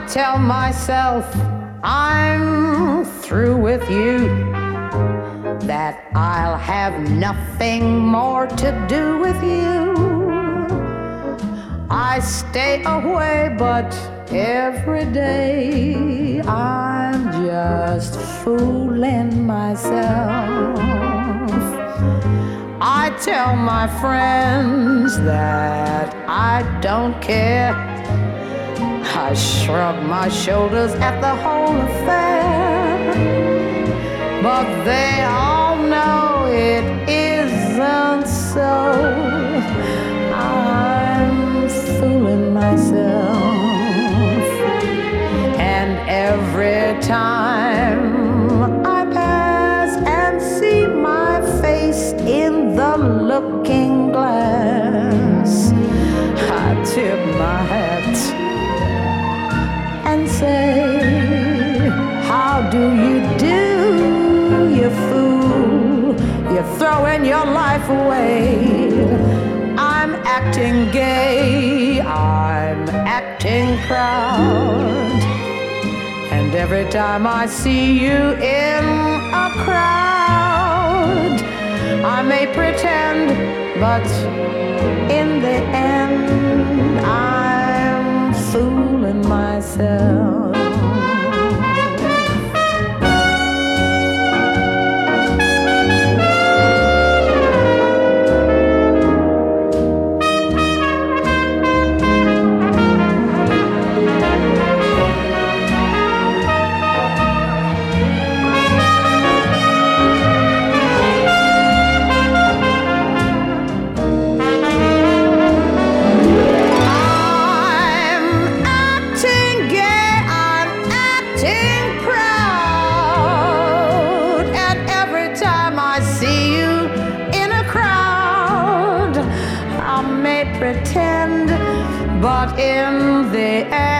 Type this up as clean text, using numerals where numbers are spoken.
tell myself I'm through with you, that I'll have nothing more to do with you. I stay away, but every day I'm just fooling myself. I tell my friends that I don't care. I shrug my shoulders at the whole affair, but they all know it isn't so. I'm fooling myself, and every time I pass and see my face in the looking glass, I tip my hat and say, how do, you fool? You're throwing your life away. I'm acting gay, I'm acting proud, and every time I see you in a crowd, I may pretend, but in the end I'm fooling myself. Pretend, but in the end